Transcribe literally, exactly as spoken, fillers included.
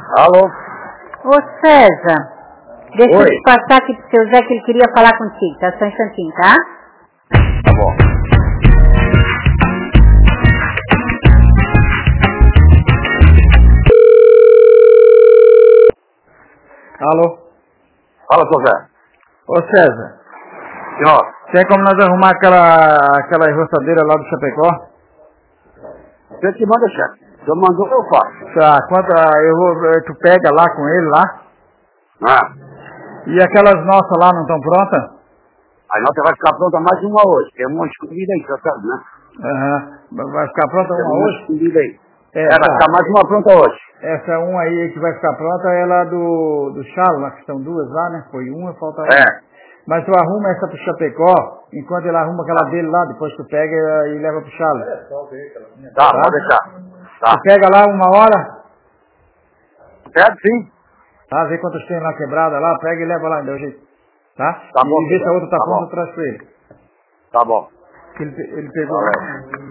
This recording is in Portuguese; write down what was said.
Alô? Ô César, deixa Oi. eu te passar aqui pro seu Zé que ele queria falar contigo, tá? Só um instantinho, tá? Tá bom. Alô? Fala, seu Zé. Ô César, Senhor, tem como nós arrumar aquela, aquela roçadeira lá do Chapecó? você que manda, chefe. Se eu mandou, eu faço. Tá, quanto, a- eu vou, eh, tu pega lá com ele lá. Ah, E aquelas nossas lá não estão prontas? a nota vai ficar pronta mais uma hoje. Tem uma escondida aí, você sabe, né? Aham. Vai ficar pronta Tem uma uma hoje? escondida aí. É, É, vai tá. ficar mais uma pronta hoje. Essa uma aí que vai ficar pronta é lá do, do Chalo, lá que estão duas lá, né? Foi uma, falta uma. É. Mas tu arruma essa pro Chapecó, enquanto ele arruma aquela dele lá, depois tu pega e leva pro Chalo. Tá, pode deixar. Tá. Tu pega lá uma hora, Pede sim. tá? Vê quantas tem lá quebrada lá, pega e leva lá, dá o jeito. Tá? Tá e bom, vê se a outra tá, tá pronta, bom. traz pra ele. Tá bom. Que ele, pe- ele pegou. Valeu.